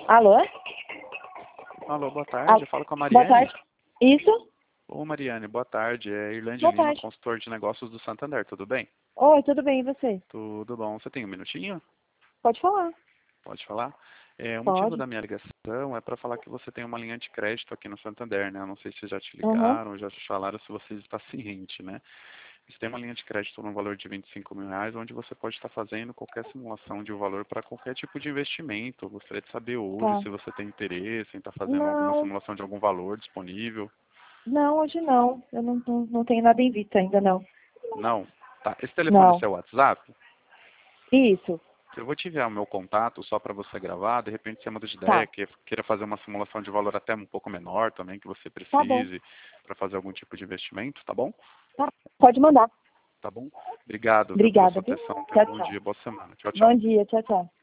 Alô? Alô, boa tarde. Eu falo com a Boa Mariane. tarde. Isso? Ô, Mariane, boa tarde. É Irlande Boa Lima, tarde. consultor de negócios do Santander. Tudo bem? Oi, tudo bem, e você? Tudo bom. Você tem um minutinho? Pode falar. Pode falar? O motivo Pode. da minha ligação é para falar que você tem uma linha de crédito aqui no Santander, né? Eu não sei se já te Uhum. ligaram, já te falaram se você está ciente, né? Você tem uma linha de crédito no valor de R$ 25.000, onde você pode estar fazendo qualquer simulação de valor para qualquer tipo de investimento. Eu gostaria de saber hoje Tá. se você tem interesse em estar fazendo alguma Não, simulação de algum valor disponível. não, hoje não. Eu não tenho nada em vista ainda, não. Não? Tá. Esse telefone é Não. seu WhatsApp? Isso. Eu vou te enviar o meu contato só para você gravar. De repente você muda de ideia, Tá. queira fazer uma simulação de valor até um pouco menor também, que você Tá bom. precise para fazer algum tipo de investimento, tá bom? Tá. Pode mandar. Tá bom? Obrigado, viu, pela Obrigada, sua viu? atenção. Tenha um Tchau, bom tchau. dia, boa semana. Tchau, tchau. Bom dia, tchau, tchau.